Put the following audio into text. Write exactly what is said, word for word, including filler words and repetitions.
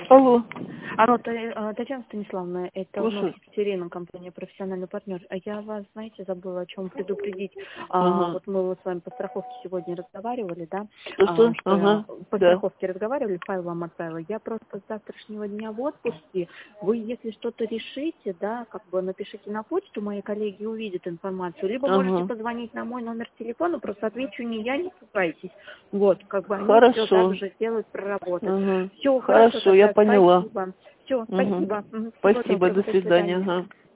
Алло. Алло, Та- э, Татьяна Станиславовна, это вновь Слушай. Екатерина, компания «Профессиональный партнер». А я вас, знаете, забыла о чем предупредить. А, Ага. вот мы вот с вами по страховке сегодня разговаривали, да, Что-что? а, что я Ага. по Да. страховке разговаривали, файл вам отправила. Я просто с завтрашнего дня в отпуске. Вы, если что-то решите, да, как бы напишите на почту, мои коллеги увидят информацию. Либо можете Ага. позвонить на мой номер телефона, просто отвечу не я, не пугайтесь. Вот, как бы они все так Хорошо. же сделают, проработают. Ага. Все, хорошо, Хорошо, я тогда поняла. спасибо. Все, Угу. спасибо. Мгм. Всего Спасибо, доброго, до до свидания. свидания. Ага.